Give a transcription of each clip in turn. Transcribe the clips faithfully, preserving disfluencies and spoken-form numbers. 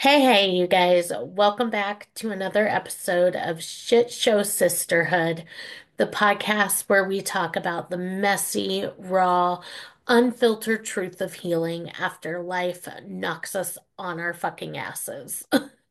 Hey, hey, you guys. Welcome back to another episode of Shit Show Sisterhood, the podcast where we talk about the messy, raw, unfiltered truth of healing after life knocks us on our fucking asses.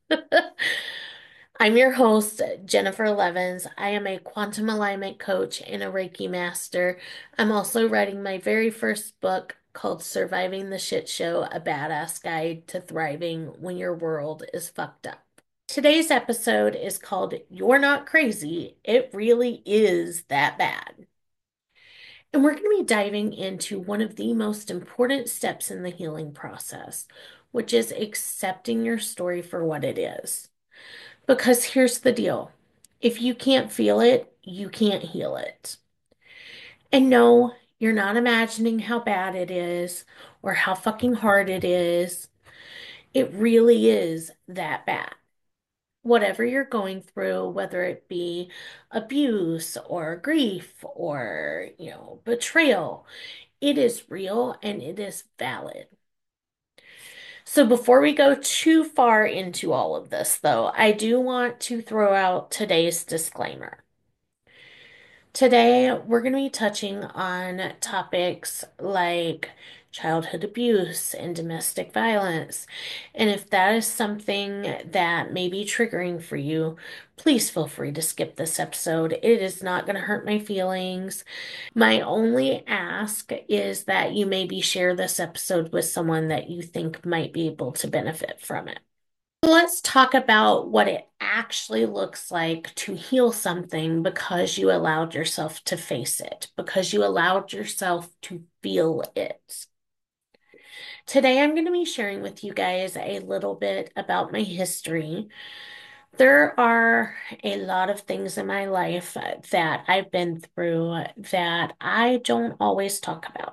I'm your host, Jennifer Levins. I am a quantum alignment coach and a Reiki master. I'm also writing my very first book called Surviving the Shit Show, a Badass Guide to Thriving When Your World is Fucked Up. Today's episode is called You're Not Crazy. It really is that bad. And we're going to be diving into one of the most important steps in the healing process, which is accepting your story for what it is. Because here's the deal. If you can't feel it, you can't heal it. And no, you're not imagining how bad it is or how fucking hard it is. It really is that bad. Whatever you're going through, whether it be abuse or grief or, you know, betrayal, it is real and it is valid. So before we go too far into all of this, though, I do want to throw out today's disclaimer. Today, we're going to be touching on topics like childhood abuse and domestic violence. And if that is something that may be triggering for you, please feel free to skip this episode. It is not going to hurt my feelings. My only ask is that you maybe share this episode with someone that you think might be able to benefit from it. Let's talk about what it actually looks like to heal something because you allowed yourself to face it, because you allowed yourself to feel it. Today, I'm going to be sharing with you guys a little bit about my history. There are a lot of things in my life that I've been through that I don't always talk about.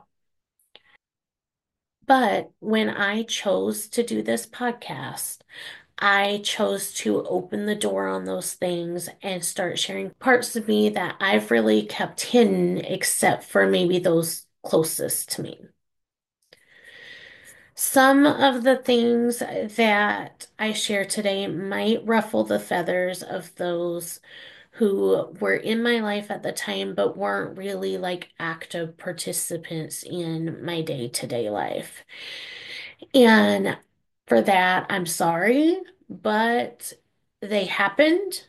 But when I chose to do this podcast, I chose to open the door on those things and start sharing parts of me that I've really kept hidden, except for maybe those closest to me. Some of the things that I share today might ruffle the feathers of those who were in my life at the time, but weren't really like active participants in my day-to-day life. And for that, I'm sorry, but they happened.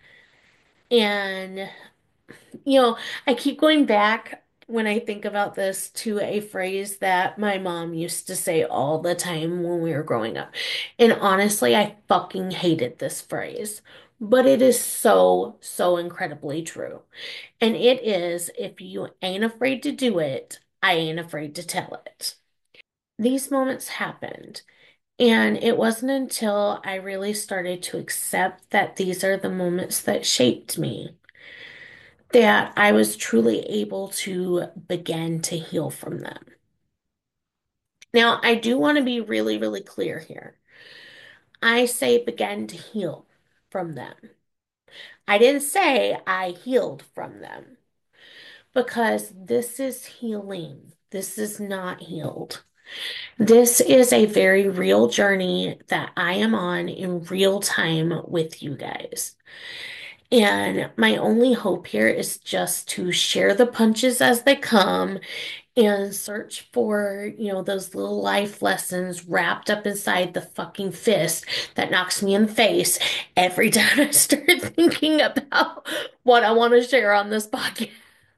And, you know, I keep going back when I think about this to a phrase that my mom used to say all the time when we were growing up. And honestly, I fucking hated this phrase, but it is so, so incredibly true. And it is, if you ain't afraid to do it, I ain't afraid to tell it. These moments happened. And it wasn't until I really started to accept that these are the moments that shaped me that I was truly able to begin to heal from them. Now, I do want to be really, really clear here. I say begin to heal from them. I didn't say I healed from them because this is healing. This is not healed. This is a very real journey that I am on in real time with you guys. And my only hope here is just to share the punches as they come and search for, you know, those little life lessons wrapped up inside the fucking fist that knocks me in the face every time I start thinking about what I want to share on this podcast.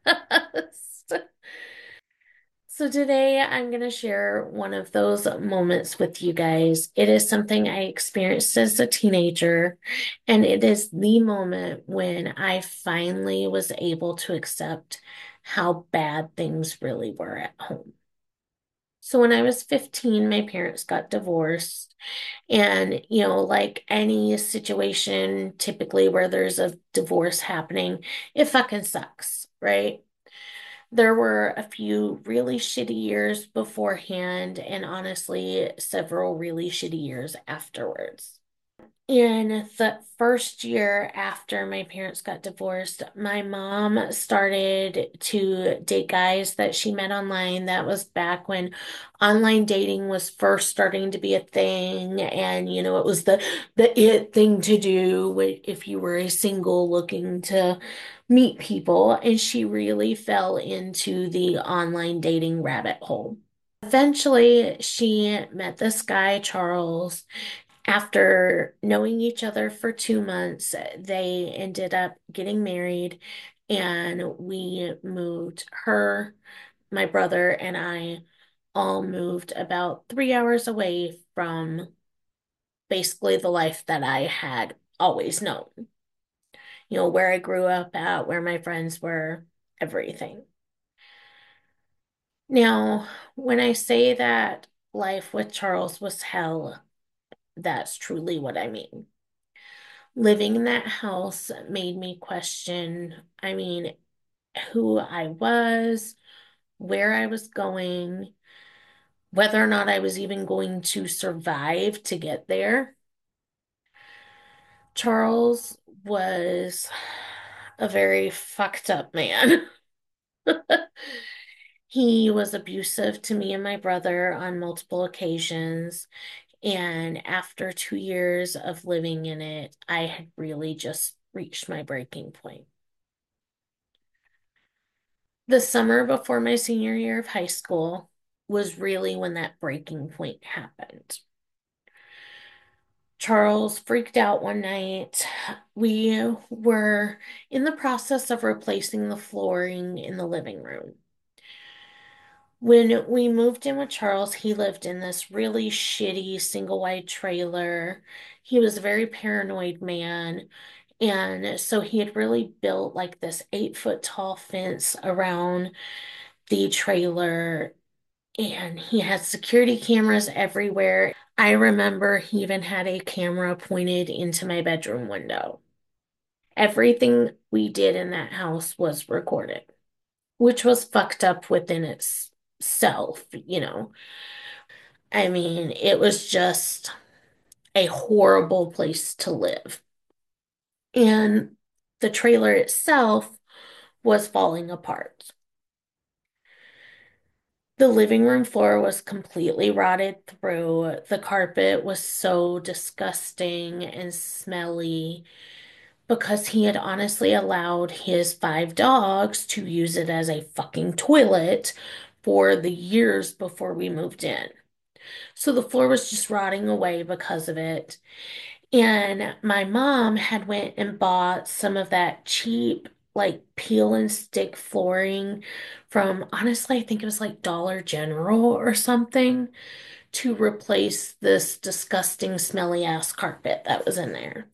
So today I'm going to share one of those moments with you guys. It is something I experienced as a teenager, and it is the moment when I finally was able to accept how bad things really were at home. So when I was fifteen, my parents got divorced. And, you know, like any situation typically where there's a divorce happening, it fucking sucks, right? There were a few really shitty years beforehand, and honestly, several really shitty years afterwards. In the first year after my parents got divorced, my mom started to date guys that she met online. That was back when online dating was first starting to be a thing, and you know, it was the the it thing to do wi- if you were a single looking to meet people, and she really fell into the online dating rabbit hole. Eventually, she met this guy, Charles. After knowing each other for two months, they ended up getting married, and we moved her, my brother, and I all moved about three hours away from basically the life that I had always known. You know, where I grew up at, where my friends were, everything. Now, when I say that life with Charles was hell, that's truly what I mean. Living in that house made me question, I mean, who I was, where I was going, whether or not I was even going to survive to get there. Charles was a very fucked up man. He was abusive to me and my brother on multiple occasions. And after two years of living in it, I had really just reached my breaking point. The summer before my senior year of high school was really when that breaking point happened. Charles freaked out one night. We were in the process of replacing the flooring in the living room. When we moved in with Charles, he lived in this really shitty single wide trailer. He was a very paranoid man. And so he had really built like this eight foot tall fence around the trailer, and he had security cameras everywhere. I remember he even had a camera pointed into my bedroom window. Everything we did in that house was recorded, which was fucked up within itself, you know. I mean, it was just a horrible place to live. And the trailer itself was falling apart. The living room floor was completely rotted through. The carpet was so disgusting and smelly because he had honestly allowed his five dogs to use it as a fucking toilet for the years before we moved in. So the floor was just rotting away because of it. And my mom had went and bought some of that cheap, like peel and stick flooring from, honestly, I think it was like Dollar General or something to replace this disgusting, smelly ass carpet that was in there.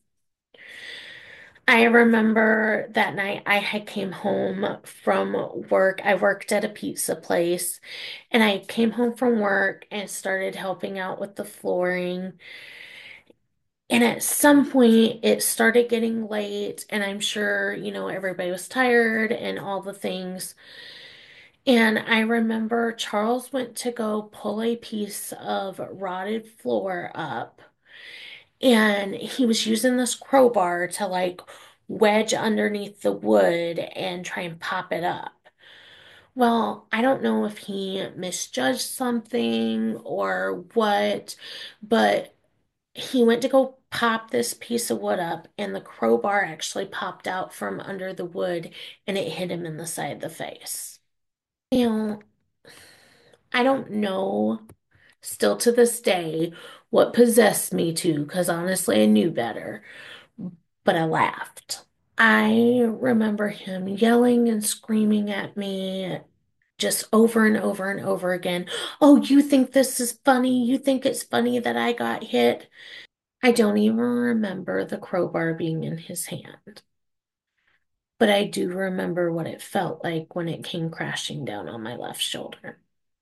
I remember that night I had came home from work. I worked at a pizza place, and I came home from work and started helping out with the flooring. And at some point, it started getting late, and I'm sure, you know, everybody was tired and all the things. And I remember Charles went to go pull a piece of rotted floor up, and he was using this crowbar to like wedge underneath the wood and try and pop it up. Well, I don't know if he misjudged something or what, but he went to go pop this piece of wood up, and the crowbar actually popped out from under the wood and it hit him in the side of the face. You know, I don't know still to this day what possessed me to, because honestly, I knew better, but I laughed. I remember him yelling and screaming at me just over and over and over again. Oh, you think this is funny? You think it's funny that I got hit? I don't even remember the crowbar being in his hand, but I do remember what it felt like when it came crashing down on my left shoulder.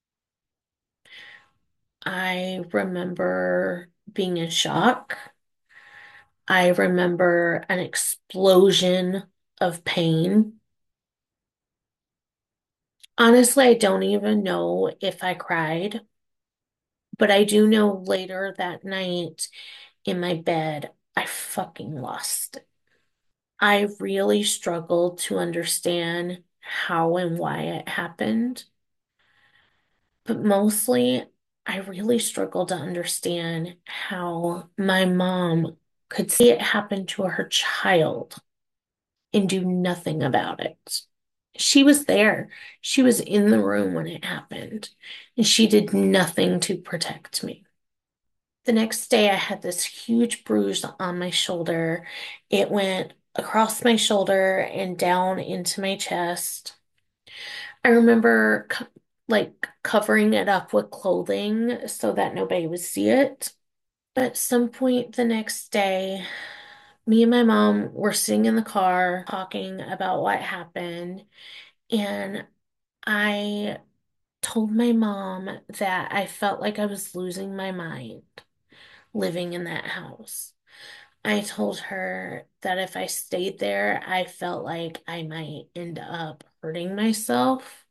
I remember being in shock. I remember an explosion of pain. Honestly, I don't even know if I cried, but I do know later that night in my bed, I fucking lost it. I really struggled to understand how and why it happened, but mostly I really struggled to understand how my mom could see it happen to her child and do nothing about it. She was there. She was in the room when it happened, and she did nothing to protect me. The next day, I had this huge bruise on my shoulder. It went across my shoulder and down into my chest. I remember co like covering it up with clothing so that nobody would see it. But at some point the next day, me and my mom were sitting in the car talking about what happened, and I told my mom that I felt like I was losing my mind living in that house. I told her that if I stayed there, I felt like I might end up hurting myself.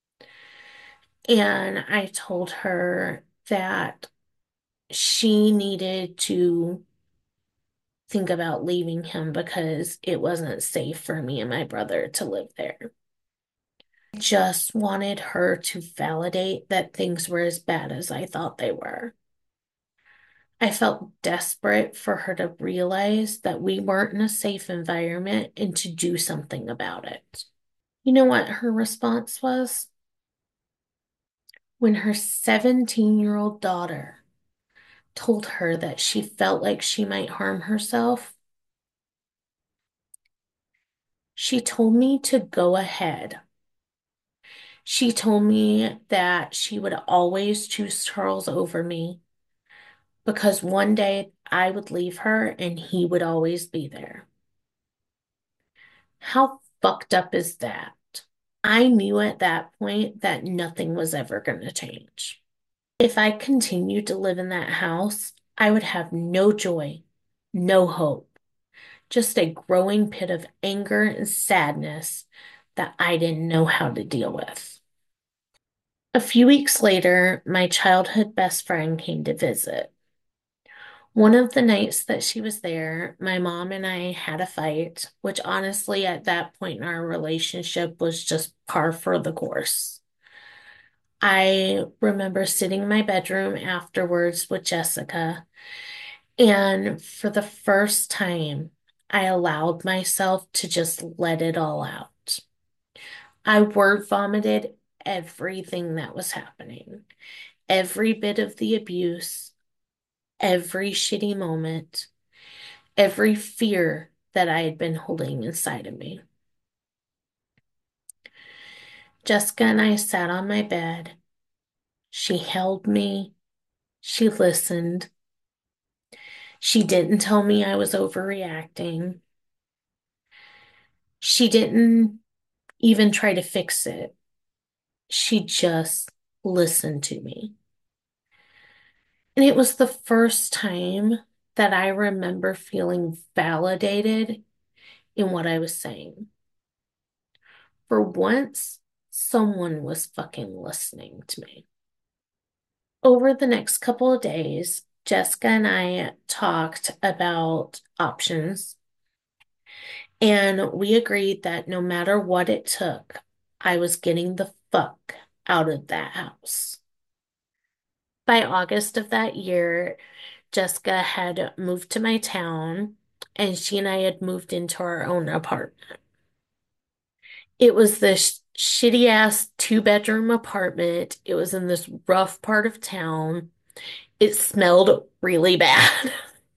And I told her that she needed to think about leaving him because it wasn't safe for me and my brother to live there. I just wanted her to validate that things were as bad as I thought they were. I felt desperate for her to realize that we weren't in a safe environment and to do something about it. You know what her response was? When her seventeen year old daughter told her that she felt like she might harm herself, she told me to go ahead. She told me that she would always choose Charles over me because one day I would leave her and he would always be there. How fucked up is that? I knew at that point that nothing was ever going to change. If I continued to live in that house, I would have no joy, no hope, just a growing pit of anger and sadness that I didn't know how to deal with. A few weeks later, my childhood best friend came to visit. One of the nights that she was there, my mom and I had a fight, which honestly, at that point in our relationship, was just par for the course. I remember sitting in my bedroom afterwards with Jessica, and for the first time, I allowed myself to just let it all out. I word vomited everything that was happening, every bit of the abuse, every shitty moment, every fear that I had been holding inside of me. Jessica and I sat on my bed. She held me. She listened. She didn't tell me I was overreacting. She didn't even try to fix it. She just listened to me. And it was the first time that I remember feeling validated in what I was saying. For once, someone was fucking listening to me. Over the next couple of days, Jessica and I talked about options, and we agreed that no matter what it took, I was getting the fuck out of that house. By August of that year, Jessica had moved to my town, and she and I had moved into our own apartment. It was this shitty ass two bedroom apartment. It was in this rough part of town. It smelled really bad.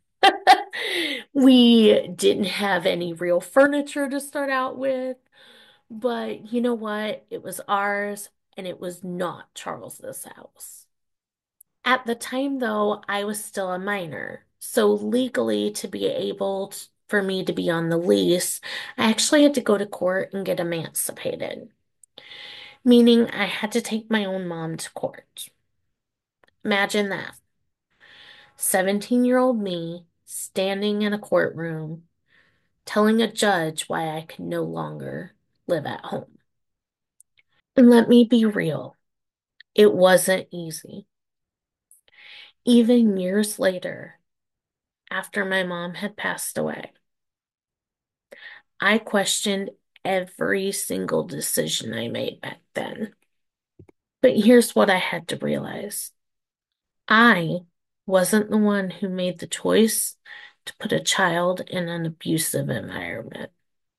We didn't have any real furniture to start out with, but you know what? It was ours and it was not Charles's house. At the time, though, I was still a minor. So legally, to be able t- for me to be on the lease, I actually had to go to court and get emancipated, meaning I had to take my own mom to court. Imagine that. seventeen-year-old me standing in a courtroom telling a judge why I could no longer live at home. And let me be real, it wasn't easy. Even years later, after my mom had passed away. I questioned every single decision I made back then. But here's what I had to realize. I wasn't the one who made the choice to put a child in an abusive environment.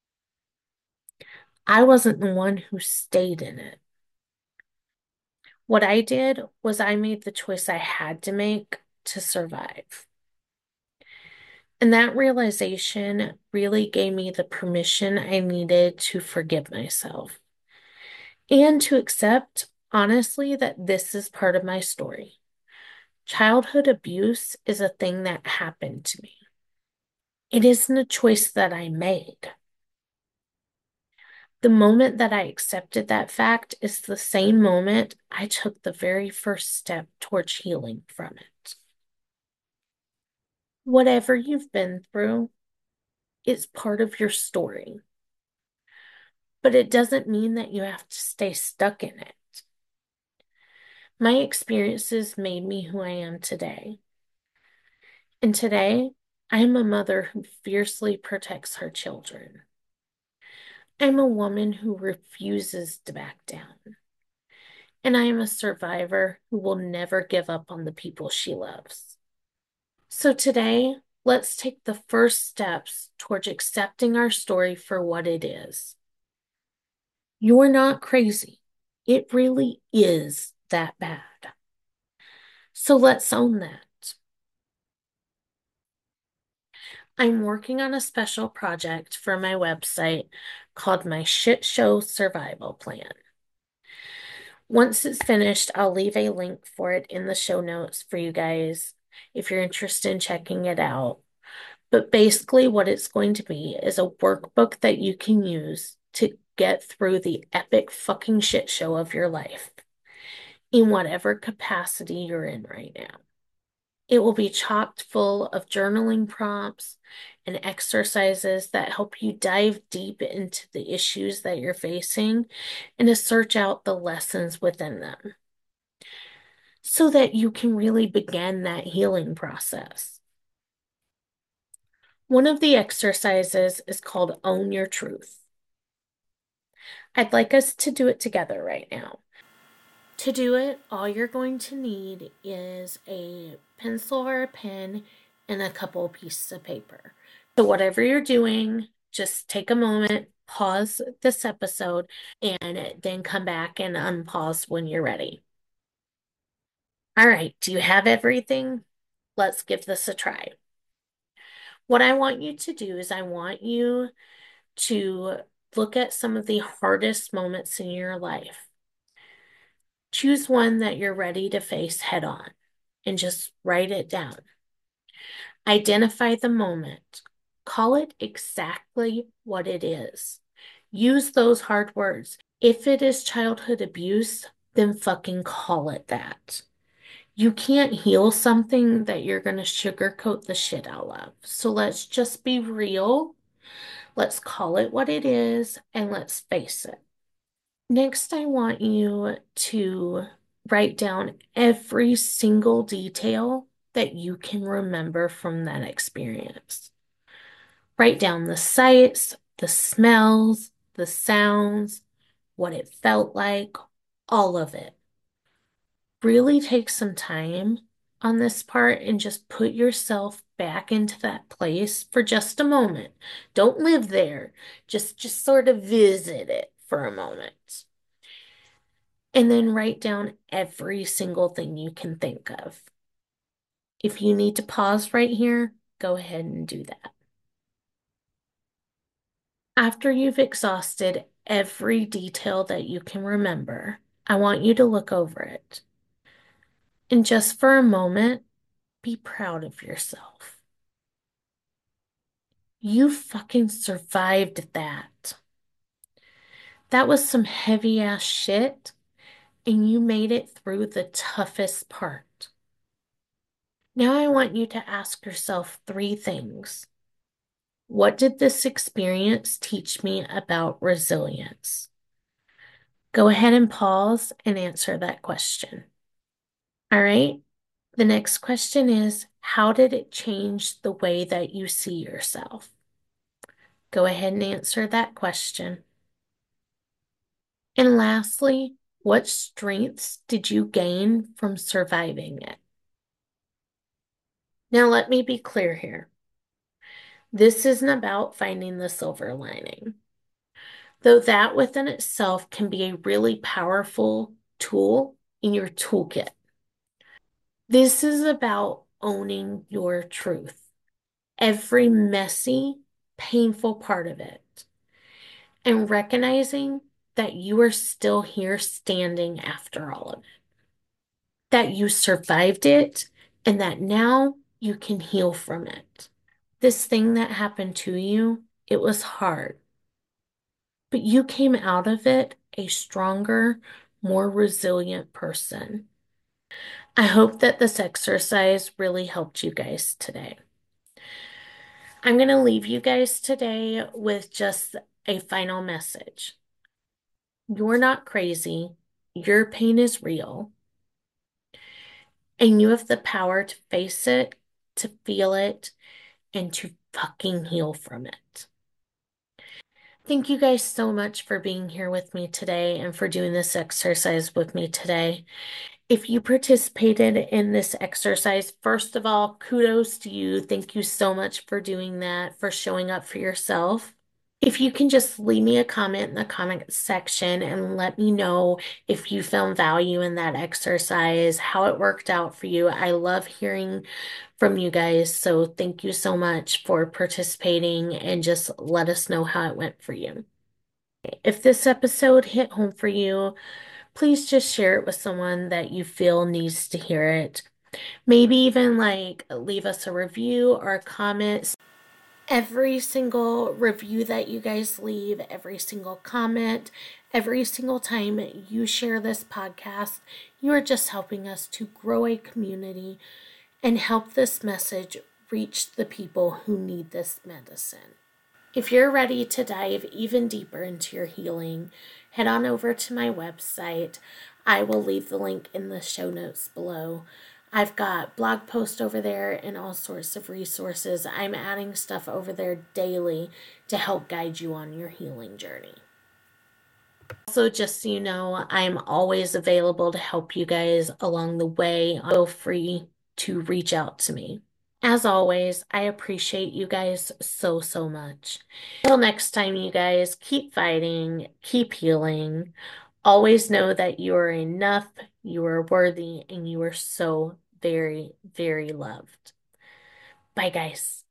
I wasn't the one who stayed in it. What I did was I made the choice I had to make to survive. And that realization really gave me the permission I needed to forgive myself and to accept, honestly, that this is part of my story. Childhood abuse is a thing that happened to me. It isn't a choice that I made. The moment that I accepted that fact is the same moment I took the very first step towards healing from it. Whatever you've been through is part of your story, but it doesn't mean that you have to stay stuck in it. My experiences made me who I am today. And today, I am a mother who fiercely protects her children. I'm a woman who refuses to back down. And I am a survivor who will never give up on the people she loves. So today, let's take the first steps towards accepting our story for what it is. You're not crazy. It really is that bad. So let's own that. I'm working on a special project for my website called my Shit Show Survival Plan. Once it's finished, I'll leave a link for it in the show notes for you guys if you're interested in checking it out. But basically, what it's going to be is a workbook that you can use to get through the epic fucking shit show of your life in whatever capacity you're in right now. It will be chocked full of journaling prompts and exercises that help you dive deep into the issues that you're facing and to search out the lessons within them so that you can really begin that healing process. One of the exercises is called Own Your Truth. I'd like us to do it together right now. To do it, all you're going to need is a pencil or a pen and a couple pieces of paper. So, whatever you're doing, just take a moment, pause this episode, and then come back and unpause when you're ready. All right, do you have everything? Let's give this a try. What I want you to do is, I want you to look at some of the hardest moments in your life. Choose one that you're ready to face head on and just write it down. Identify the moment. Call it exactly what it is. Use those hard words. If it is childhood abuse, then fucking call it that. You can't heal something that you're going to sugarcoat the shit out of. So let's just be real. Let's call it what it is and let's face it. Next, I want you to write down every single detail that you can remember from that experience. Write down the sights, the smells, the sounds, what it felt like, all of it. Really take some time on this part and just put yourself back into that place for just a moment. Don't live there. Just just sort of visit it for a moment. And then write down every single thing you can think of. If you need to pause right here, go ahead and do that. After you've exhausted every detail that you can remember, I want you to look over it. And just for a moment, be proud of yourself. You fucking survived that. That was some heavy ass shit, and you made it through the toughest part. Now I want you to ask yourself three things. What did this experience teach me about resilience? Go ahead and pause and answer that question. All right. The next question is, how did it change the way that you see yourself? Go ahead and answer that question. And lastly, what strengths did you gain from surviving it? Now, let me be clear here. This isn't about finding the silver lining, though that within itself can be a really powerful tool in your toolkit. This is about owning your truth, every messy, painful part of it, and recognizing that you are still here standing after all of it, that you survived it, and that now you can heal from it. This thing that happened to you, it was hard, but you came out of it a stronger, more resilient person. I hope that this exercise really helped you guys today. I'm going to leave you guys today with just a final message. You're not crazy. Your pain is real. And you have the power to face it, to feel it, and to fucking heal from it. Thank you guys so much for being here with me today and for doing this exercise with me today. If you participated in this exercise, first of all, kudos to you. Thank you so much for doing that, for showing up for yourself. If you can just leave me a comment in the comment section and let me know if you found value in that exercise, how it worked out for you. I love hearing from you guys. So thank you so much for participating and just let us know how it went for you. If this episode hit home for you, please just share it with someone that you feel needs to hear it. Maybe even like leave us a review or a comment. Every single review that you guys leave, every single comment, every single time you share this podcast, you are just helping us to grow a community and help this message reach the people who need this medicine. If you're ready to dive even deeper into your healing, head on over to my website. I will leave the link in the show notes below. I've got blog posts over there and all sorts of resources. I'm adding stuff over there daily to help guide you on your healing journey. Also, just so you know, I'm always available to help you guys along the way. Feel free to reach out to me. As always, I appreciate you guys so, so much. Until next time, you guys, keep fighting, keep healing. Always know that you are enough, you are worthy, and you are so very, very loved. Bye, guys.